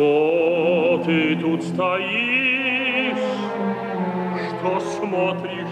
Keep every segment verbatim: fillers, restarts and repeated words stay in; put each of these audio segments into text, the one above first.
Что ты тут стоишь? Что смотришь?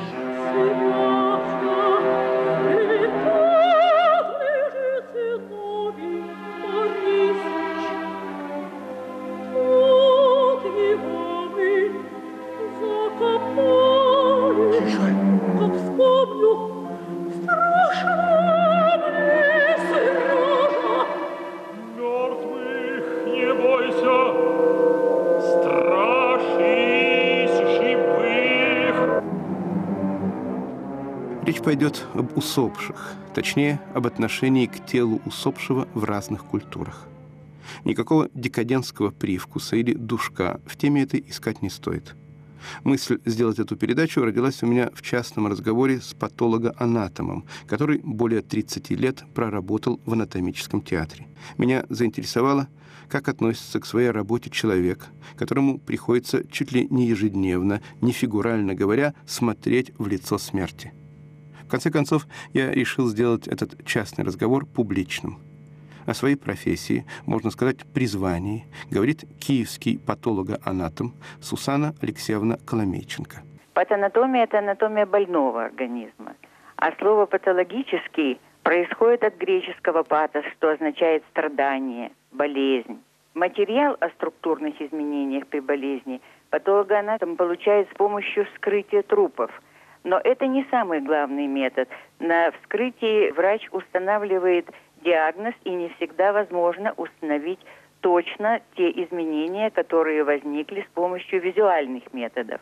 Речь пойдет об усопших, точнее, об отношении к телу усопшего в разных культурах. Никакого декадентского привкуса или душка в теме этой искать не стоит. Мысль сделать эту передачу родилась у меня в частном разговоре с патологоанатомом, который более тридцати лет проработал в анатомическом театре. Меня заинтересовало, как относится к своей работе человек, которому приходится чуть ли не ежедневно, не фигурально говоря, смотреть в лицо смерти. В конце концов, я решил сделать этот частный разговор публичным. О своей профессии, можно сказать, призвании, говорит киевский патологоанатом Сусанна Алексеевна Коломейченко. Патанатомия – это анатомия больного организма. А слово «патологический» происходит от греческого «патос», что означает страдание, болезнь. Материал о структурных изменениях при болезни патологоанатом получает с помощью вскрытия трупов. Но это не самый главный метод. На вскрытии врач устанавливает диагноз, и не всегда возможно установить точно те изменения, которые возникли с помощью визуальных методов.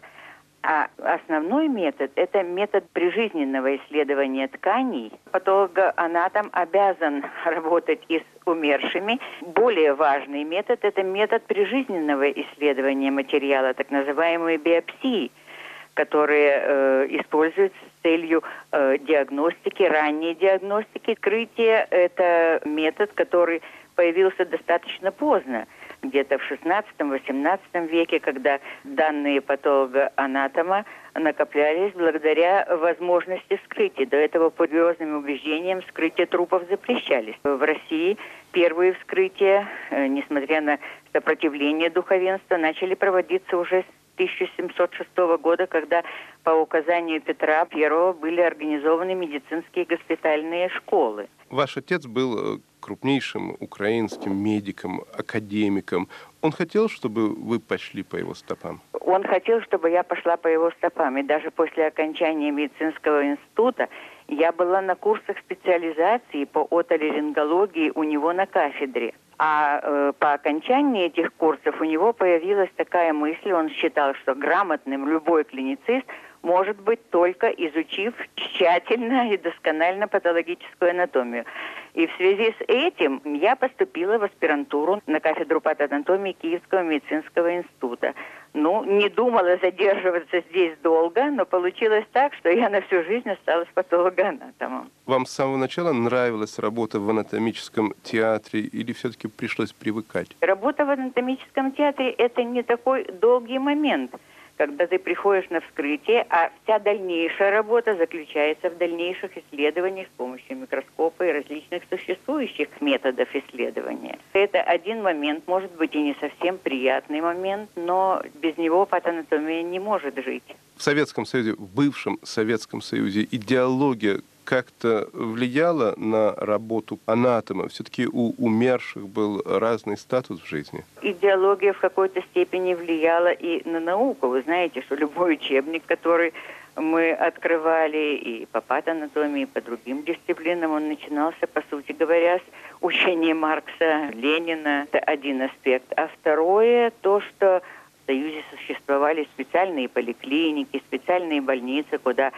А основной метод – это метод прижизненного исследования тканей. Патологоанатом обязан работать и с умершими. Более важный метод – это метод прижизненного исследования материала, так называемые биопсии, которые э, используются с целью э, диагностики, ранней диагностики. Вскрытие – это метод, который появился достаточно поздно, где-то в шестнадцатом-восемнадцатом веке, когда данные патологоанатома накоплялись благодаря возможности вскрытия. До этого по религиозным убеждениям вскрытие трупов запрещались. В России первые вскрытия, э, несмотря на сопротивление духовенства, начали проводиться уже с тысяча семьсот шестого года, когда по указанию Петра Первого были организованы медицинские госпитальные школы. Ваш отец был крупнейшим украинским медиком, академиком. Он хотел, чтобы вы пошли по его стопам? Он хотел, чтобы я пошла по его стопам. И даже после окончания медицинского института я была на курсах специализации по отоларингологии у него на кафедре. А э, по окончании этих курсов у него появилась такая мысль, он считал, что грамотным любой клиницист может быть только изучив тщательно и досконально патологическую анатомию. И в связи с этим я поступила в аспирантуру на кафедру патанатомии Киевского медицинского института. Ну, не думала задерживаться здесь долго, но получилось так, что я на всю жизнь осталась патологоанатомом. Вам с самого начала нравилась работа в анатомическом театре или все-таки пришлось привыкать? Работа в анатомическом театре – это не такой долгий момент, когда ты приходишь на вскрытие, а вся дальнейшая работа заключается в дальнейших исследованиях с помощью микроскопа и различных существующих методов исследования. Это один момент, может быть и не совсем приятный момент, но без него патанатомия не может жить. В Советском Союзе, в бывшем Советском Союзе идеология как-то влияла на работу анатома? Все-таки у умерших был разный статус в жизни. Идеология в какой-то степени влияла и на науку. Вы знаете, что любой учебник, который мы открывали и по патанатомии, и по другим дисциплинам, он начинался, по сути говоря, с учения Маркса, Ленина. Это один аспект. А второе, то, что в Союзе существовали специальные поликлиники, специальные больницы, куда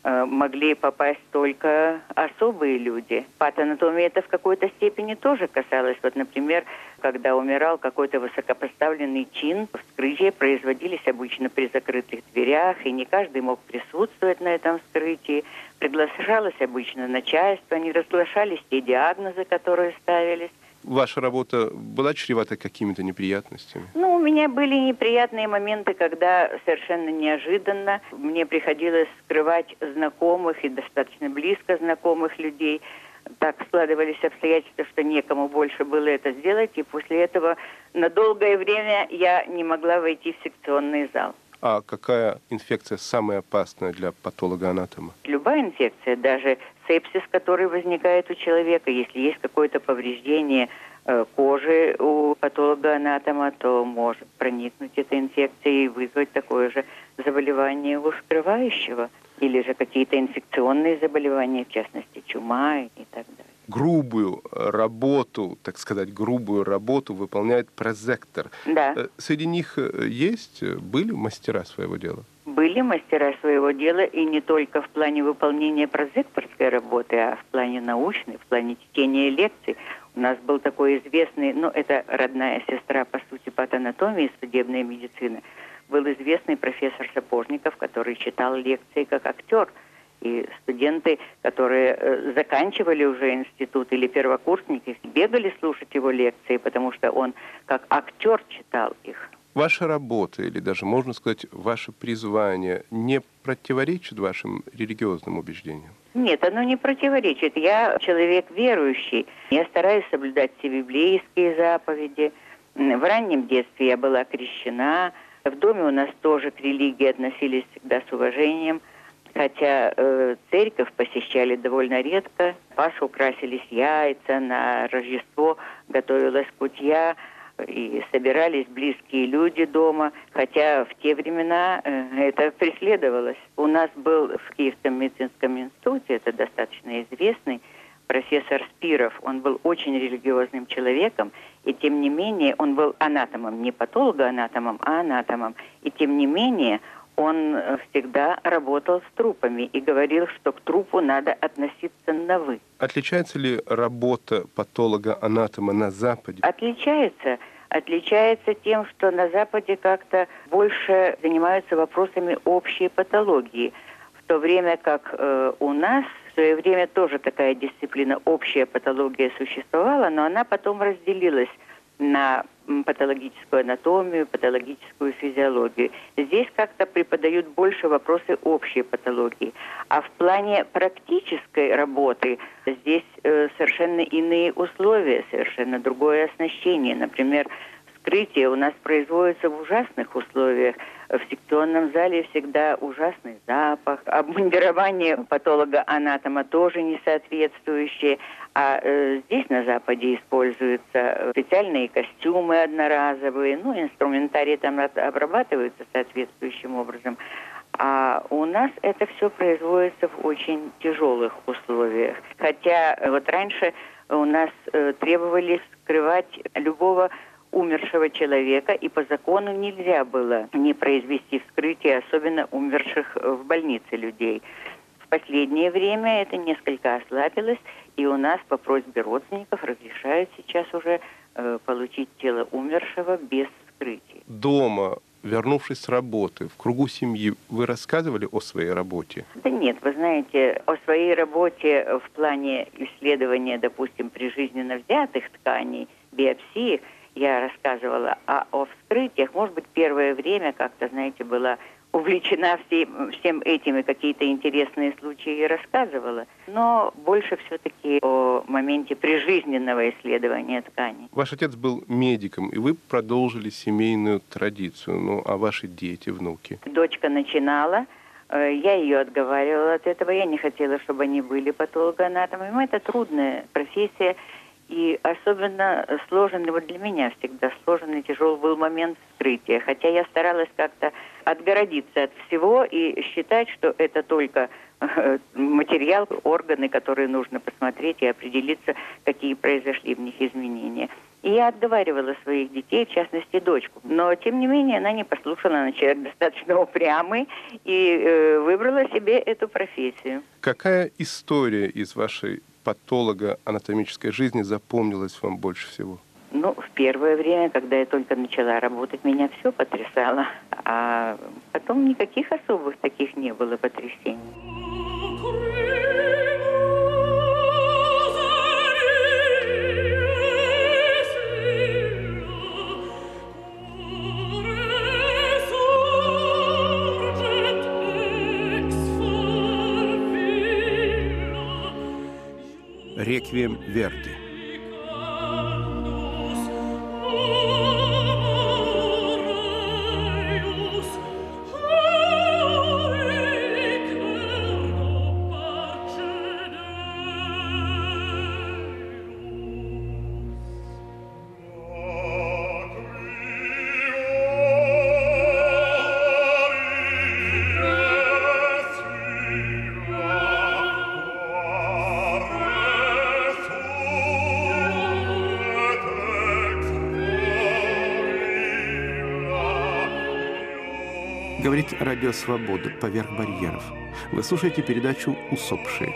могли попасть только особые люди. Патанатомия это в какой-то степени тоже касалось. Вот, например, когда умирал какой-то высокопоставленный чин, вскрытия производились обычно при закрытых дверях, и не каждый мог присутствовать на этом вскрытии. Приглашалось обычно начальство, не разглашались те диагнозы, которые ставились. Ваша работа была чревата какими-то неприятностями? Ну, у меня были неприятные моменты, когда совершенно неожиданно мне приходилось скрывать знакомых и достаточно близко знакомых людей, так складывались обстоятельства, что некому больше было это сделать, и после этого на долгое время я не могла войти в секционный зал. А какая инфекция самая опасная для патолога-анатома? Любая инфекция, даже сепсис, который возникает у человека, если есть какое-то повреждение э, кожи у патолога-анатома, то может проникнуть эта инфекция и вызвать такое же заболевание у скрывающего. Или же какие-то инфекционные заболевания, в частности, чума и так далее. Грубую работу, так сказать, грубую работу выполняет прозектор. Да. Среди них есть, были мастера своего дела? Были мастера своего дела, и не только в плане выполнения прозекторской работы, а в плане научной, в плане чтения лекций. У нас был такой известный, ну, это родная сестра, по сути, патанатомии, судебной медицины, был известный профессор Сапожников, который читал лекции как актер. И студенты, которые э, заканчивали уже институт или первокурсники, бегали слушать его лекции, потому что он как актер читал их. Ваша работа, или даже, можно сказать, ваше призвание не противоречит вашим религиозным убеждениям? Нет, оно не противоречит. Я человек верующий. Я стараюсь соблюдать все библейские заповеди. В раннем детстве я была крещена. В доме у нас тоже к религии относились всегда с уважением. Хотя э, церковь посещали довольно редко. Пасху красились яйца, на Рождество готовилась кутья, и собирались близкие люди дома. Хотя в те времена э, это преследовалось. У нас был в Киевском медицинском институте, это достаточно известный, профессор Спиров. Он был очень религиозным человеком, и тем не менее он был анатомом, не патологоанатомом, а анатомом. И тем не менее он всегда работал с трупами и говорил, что к трупу надо относиться на «вы». Отличается ли работа патолога-анатома на Западе? Отличается. Отличается тем, что на Западе как-то больше занимаются вопросами общей патологии, в то время как э, у нас в свое время тоже такая дисциплина общая патология существовала, но она потом разделилась на патологическую анатомию, патологическую физиологию. Здесь как-то преподают больше вопросы общей патологии. А в плане практической работы здесь э, совершенно иные условия, совершенно другое оснащение. Например, вскрытие у нас производится в ужасных условиях. В секционном зале всегда ужасный запах. Обмундирование патолога-анатома тоже не соответствующее. А э, здесь на Западе используются специальные костюмы одноразовые, ну, инструментарий там обрабатывается соответствующим образом. А у нас это все производится в очень тяжелых условиях. Хотя вот раньше у нас э, требовали скрывать любого умершего человека, и по закону нельзя было не произвести вскрытие, особенно умерших в больнице людей. В последнее время это несколько ослабилось, и у нас по просьбе родственников разрешают сейчас уже э, получить тело умершего без вскрытия. Дома, вернувшись с работы, в кругу семьи, вы рассказывали о своей работе? Да нет, вы знаете, о своей работе в плане исследования, допустим, прижизненно взятых тканей, биопсии, я рассказывала, а о вскрытиях, может быть, первое время как-то, знаете, была увлечена всем, всем этим и какие-то интересные случаи рассказывала, но больше все-таки о моменте прижизненного исследования тканей. Ваш отец был медиком, и вы продолжили семейную традицию. Ну, а ваши дети, внуки? Дочка начинала, я ее отговаривала от этого, я не хотела, чтобы они были патологоанатомами. Это трудная профессия. И особенно сложный, вот для меня всегда сложный и тяжелый был момент вскрытия. Хотя я старалась как-то отгородиться от всего и считать, что это только материал, органы, которые нужно посмотреть и определиться, какие произошли в них изменения. И я отговаривала своих детей, в частности, дочку. Но, тем не менее, она не послушала, она человек достаточно упрямый и э, выбрала себе эту профессию. Какая история из вашей патолого-анатомической жизни запомнилась вам больше всего? Ну, в первое время, когда я только начала работать, меня все потрясало. А потом никаких особых таких не было потрясений. «Реквием Верди». Говорит Радио Свобода «Поверх барьеров». Вы слушаете передачу «Усопшие».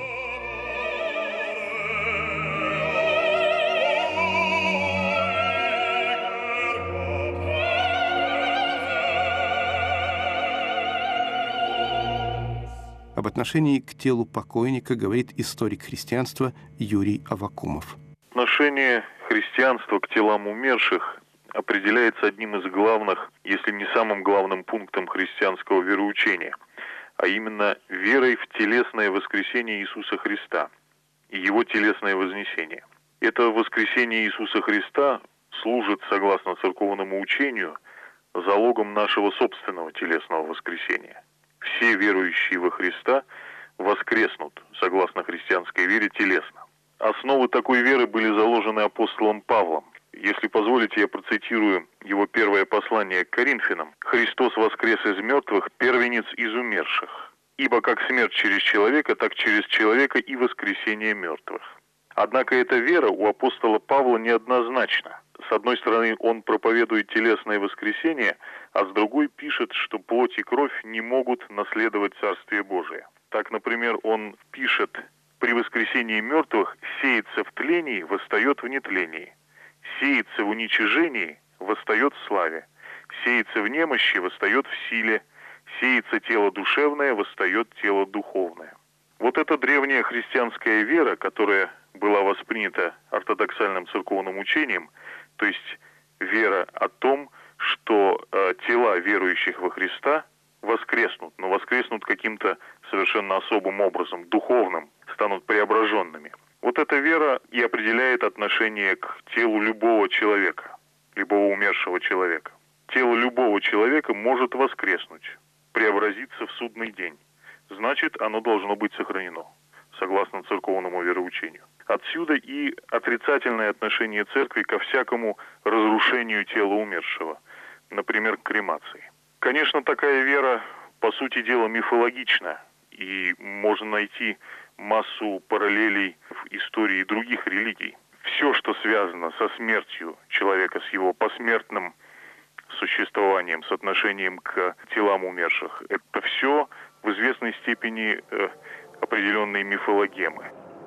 Об отношении к телу покойника говорит историк христианства Юрий Аввакумов. Отношение христианства к телам умерших определяется одним из главных, если не самым главным пунктом христианского вероучения, а именно верой в телесное воскресение Иисуса Христа и Его телесное вознесение. Это воскресение Иисуса Христа служит, согласно церковному учению, залогом нашего собственного телесного воскресения. Все верующие во Христа воскреснут, согласно христианской вере, телесно. Основы такой веры были заложены апостолом Павлом. Если позволите, я процитирую его первое послание к Коринфянам. «Христос воскрес из мертвых, первенец из умерших. Ибо как смерть через человека, так через человека и воскресение мертвых». Однако эта вера у апостола Павла неоднозначна. С одной стороны, он проповедует телесное воскресение, а с другой пишет, что плоть и кровь не могут наследовать Царствие Божие. Так, например, он пишет: «При воскресении мертвых сеется в тлении, восстает в нетлении. Сеется в уничижении, восстает в славе. Сеется в немощи, восстает в силе. Сеется тело душевное, восстает тело духовное». Вот эта древняя христианская вера, которая была воспринята ортодоксальным церковным учением, то есть вера о том, что э, тела верующих во Христа воскреснут, но воскреснут каким-то совершенно особым образом, духовным, станут преображенными. Вот эта вера и определяет отношение к телу любого человека, любого умершего человека. Тело любого человека может воскреснуть, преобразиться в судный день. Значит, оно должно быть сохранено, согласно церковному вероучению. Отсюда и отрицательное отношение церкви ко всякому разрушению тела умершего, например, к кремации. Конечно, такая вера, по сути дела, мифологична, и можно найти массу параллелей в истории других религий. Все, что связано со смертью человека, с его посмертным существованием, с отношением к телам умерших, это все в известной степени э, определенные мифологемы.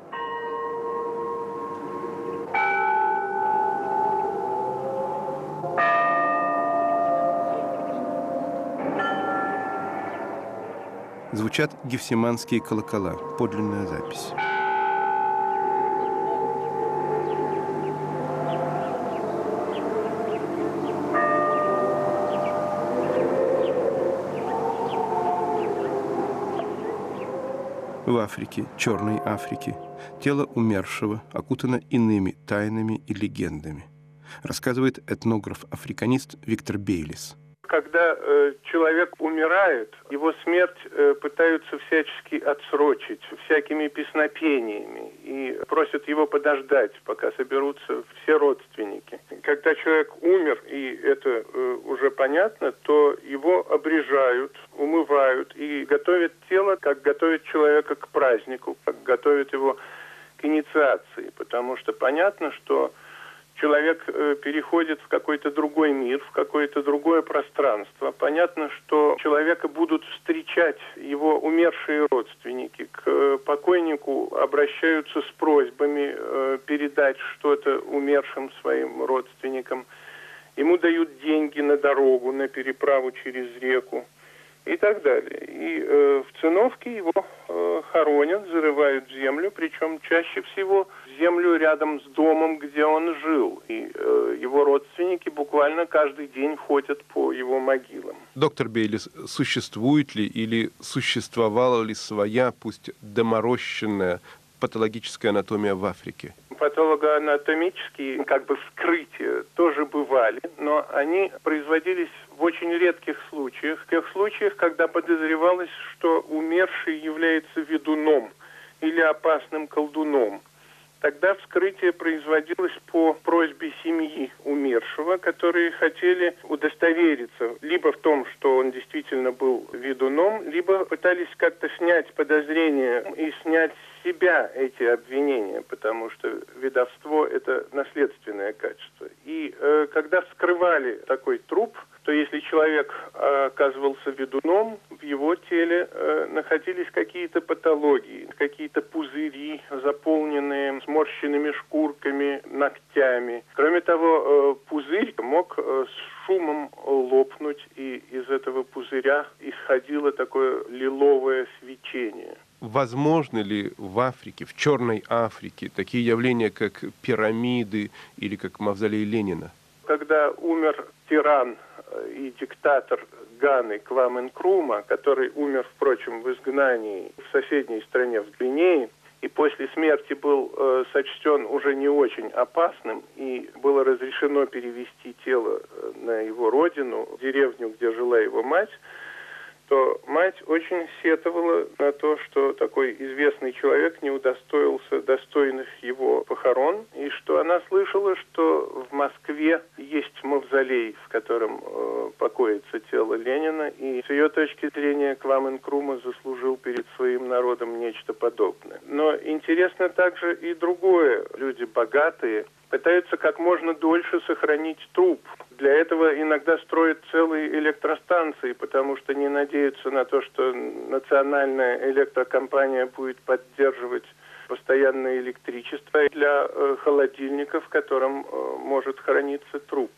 Звучат гефсиманские колокола. Подлинная запись. В Африке, Черной Африке, тело умершего окутано иными тайнами и легендами, рассказывает этнограф-африканист Виктор Бейлис. Когда э, человек умирает, его смерть э, пытаются всячески отсрочить всякими песнопениями и просят его подождать, пока соберутся все родственники. Когда человек умер, и это э, уже понятно, то его обрежают, умывают и готовят тело, как готовят человека к празднику, как готовят его к инициации, потому что понятно, что человек переходит в какой-то другой мир, в какое-то другое пространство. Понятно, что человека будут встречать его умершие родственники. К покойнику обращаются с просьбами передать что-то умершим своим родственникам. Ему дают деньги на дорогу, на переправу через реку и так далее. И э, в циновке его э, хоронят, зарывают в землю, причем чаще всего землю рядом с домом, где он жил. И э, его родственники буквально каждый день ходят по его могилам. Доктор Бейлис, существует ли или существовала ли своя, пусть доморощенная патологическая анатомия в Африке? Патологоанатомические, как бы, вскрытия тоже бывали, но они производились в очень редких случаях. В тех случаях, когда подозревалось, что умерший является ведуном или опасным колдуном. Тогда вскрытие производилось по просьбе семьи умершего, которые хотели удостовериться либо в том, что он действительно был ведуном, либо пытались как-то снять подозрения и снять с себя эти обвинения, потому что ведовство – это наследственное качество. И э, когда вскрывали такой труп, то если человек э, оказывался ведуном, в его теле э, находились какие-то патологии, какие-то пузыри, заполненные сморщенными шкурками, ногтями. Кроме того, э, пузырь мог э, с шумом лопнуть, и из этого пузыря исходило такое лиловое свечение. Возможно ли в Африке, в Черной Африке, такие явления, как пирамиды или как мавзолей Ленина? Когда умер тиран и диктатор Ганы Кваме Нкрума, который умер, впрочем, в изгнании в соседней стране, в Гвинее, и после смерти был э, сочтен уже не очень опасным, и было разрешено перевести тело на его родину, в деревню, где жила его мать, то мать очень сетовала на то, что такой известный человек не удостоился достойных его похорон, и что она слышала, что в Москве есть мавзолей, в котором э, покоится тело Ленина, и с ее точки зрения Кваме Нкрума заслужил перед своим народом нечто подобное. Но интересно также и другое. Люди богатые пытаются как можно дольше сохранить труп. Для этого иногда строят целые электростанции, потому что не надеются на то, что национальная электрокомпания будет поддерживать постоянное электричество для э, холодильника, в котором э, может храниться труп.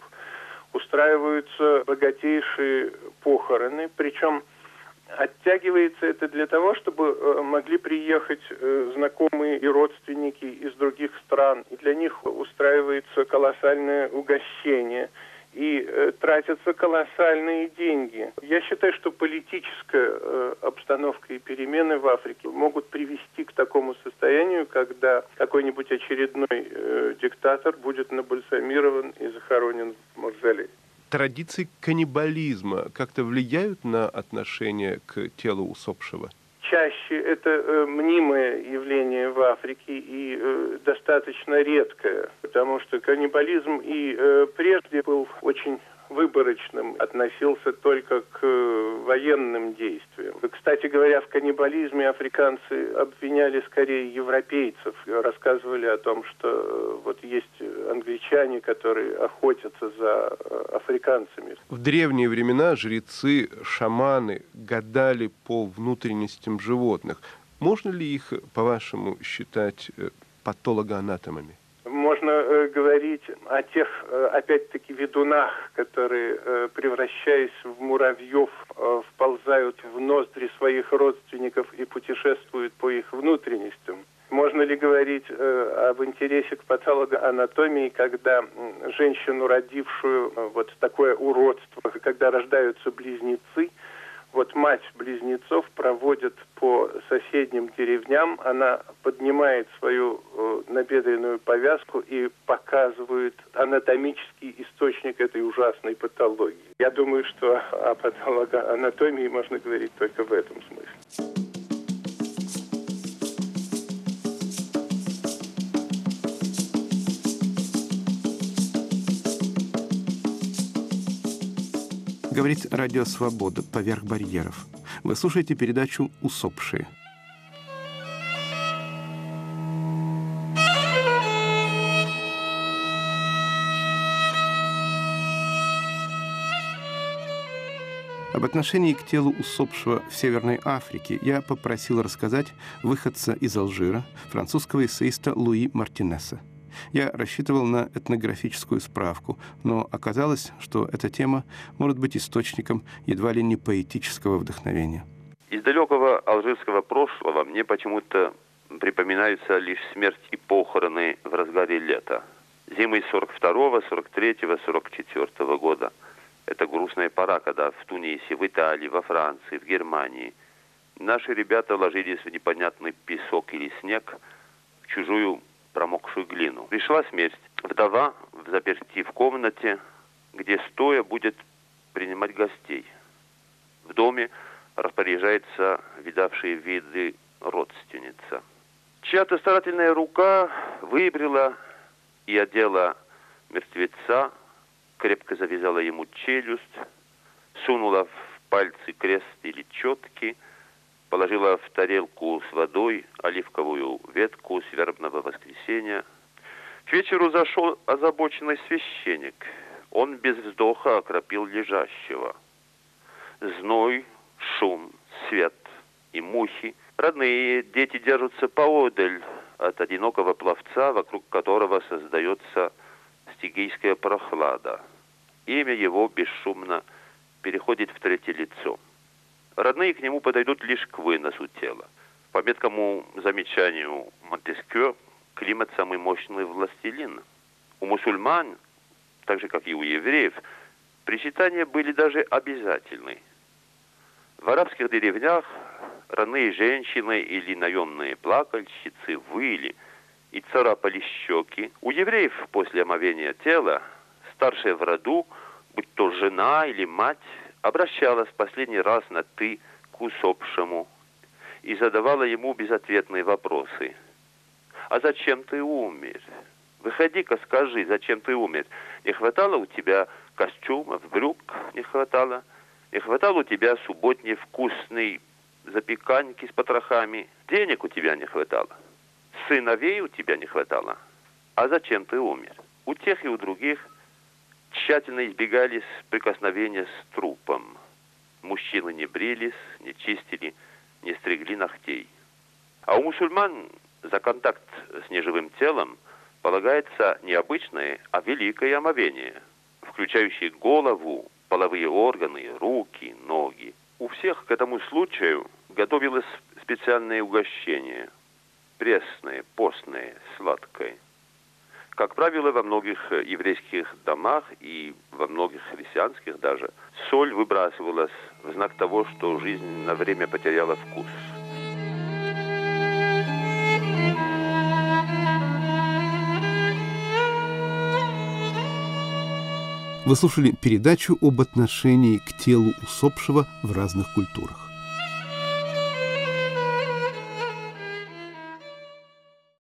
Устраиваются богатейшие похороны, причем оттягивается это для того, чтобы э, могли приехать э, знакомые и родственники из других стран. И для них устраивается колоссальное угощение. И э, тратятся колоссальные деньги. Я считаю, что политическая э, обстановка и перемены в Африке могут привести к такому состоянию, когда какой-нибудь очередной э, диктатор будет набальсамирован и захоронен в мавзолее. Традиции каннибализма как-то влияют на отношение к телу усопшего? Чаще это э, мнимое явление в Африке и э, достаточно редкое, потому что каннибализм и э, прежде был очень выборочным, относился только к э, военным действиям. Кстати говоря, в каннибализме африканцы обвиняли скорее европейцев, рассказывали о том, что э, вот есть англичане, которые охотятся за э, африканцами. В древние времена жрецы, шаманы гадали по внутренностям животных. Можно ли их, по-вашему, считать патологоанатомами? Можно э, говорить о тех, э, опять-таки, ведунах, которые, э, превращаясь в муравьев, э, вползают в ноздри своих родственников и путешествуют по их внутренностям. Можно ли говорить э, об интересе к патологоанатомии, когда э, женщину, родившую э, вот такое уродство, когда рождаются близнецы, вот мать близнецов проводит по соседним деревням, она поднимает свою э, набедренную повязку и показывает анатомический источник этой ужасной патологии. Я думаю, что о патологоанатомии можно говорить только в этом смысле. Говорит Радио Свобода «Поверх барьеров». Вы слушаете передачу «Усопшие». Об отношении к телу усопшего в Северной Африке я попросил рассказать выходца из Алжира, французского эссеиста Луи Мартинеса. Я рассчитывал на этнографическую справку, но оказалось, что эта тема может быть источником едва ли не поэтического вдохновения. Из далекого алжирского прошлого мне почему-то припоминаются лишь смерть и похороны в разгаре лета. Зимой сорок второго, сорок третьего, сорок четвёртого года. Это грустная пора, когда в Тунисе, в Италии, во Франции, в Германии наши ребята ложились в непонятный песок или снег, чужую промокшую глину. Пришла смерть. Вдова в заперти в комнате, где стоя будет принимать гостей. В доме распоряжается видавшая виды родственница. Чья-то старательная рука выбрила и одела мертвеца, крепко завязала ему челюсть, сунула в пальцы крест или четки, положила в тарелку с водой оливковую ветку с вербного воскресенья. К вечеру зашел озабоченный священник. Он без вздоха окропил лежащего. Зной, шум, свет и мухи. Родные дети держатся поодаль от одинокого пловца, вокруг которого создается стигийская прохлада. Имя его бесшумно переходит в третье лицо. Родные к нему подойдут лишь к выносу тела. По меткому замечанию Монтескьё, климат самый мощный властелин. У мусульман, так же как и у евреев, причитания были даже обязательны. В арабских деревнях родные женщины или наемные плакальщицы выли и царапали щеки. У евреев после омовения тела старшая в роду, будь то жена или мать, обращалась в последний раз на «ты» к усопшему и задавала ему безответные вопросы. «А зачем ты умер? Выходи-ка, скажи, зачем ты умер? Не хватало у тебя костюмов, брюк не хватало? Не хватало у тебя субботней вкусной запеканки с потрохами? Денег у тебя не хватало? Сыновей у тебя не хватало? А зачем ты умер?» У тех и у других тщательно избегались прикосновения с трупом. Мужчины не брились, не чистили, не стригли ногтей. А у мусульман за контакт с неживым телом полагается не обычное, а великое омовение, включающее голову, половые органы, руки, ноги. У всех к этому случаю готовилось специальное угощение. Пресное, постное, сладкое. Как правило, во многих еврейских домах и во многих христианских даже соль выбрасывалась в знак того, что жизнь на время потеряла вкус. Вы слушали передачу об отношении к телу усопшего в разных культурах.